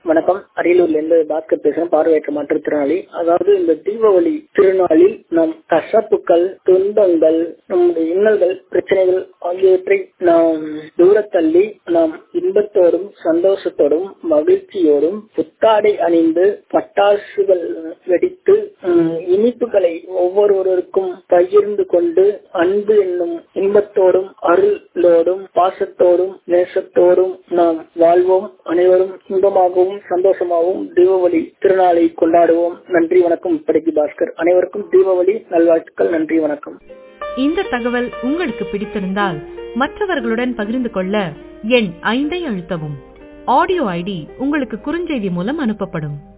வணக்கம். அரியலூர்ல இருந்து பாஸ்கர் பேசுறேன், பார்வையற்ற மாற்றுத்திறனாளி. அதாவது இந்த தீபாவளி திருநாளில் நம் கசப்புக்கள், துன்பங்கள், நம்முடைய இன்னல்கள், பிரச்சனைகள் ஆகியவற்றை நாம் தூரத்தள்ளி நாம் இன்பத்தோடும் சந்தோஷத்தோடும் மகிழ்ச்சியோடும் புத்தாடை அணிந்து பட்டாசுகள் வெடித்து இனிப்புகளை ஒவ்வொருவருக்கும் பகிர்ந்து கொண்டு அன்பு என்னும் இன்பத்தோடும் அருளோடும் பாசத்தோடும் நேசத்தோடும் நாம் வாழ்வோம். அனைவரும் இன்பமாகவும் சந்தோஷமாகவும் தீபாவளி திருநாளை கொண்டாடுவோம். நன்றி, வணக்கம். இப்படிக்கு பாஸ்கர். அனைவருக்கும் தீபாவளி நல்வாழ்த்துக்கள். நன்றி, வணக்கம். இந்த தகவல் உங்களுக்கு பிடித்திருந்தால் மற்றவர்களுடன் பகிர்ந்து கொள்ள எண் 5 அழுத்தவும். ஆடியோ ஐடி உங்களுக்கு குறுஞ்செய்தி மூலம் அனுப்பப்படும்.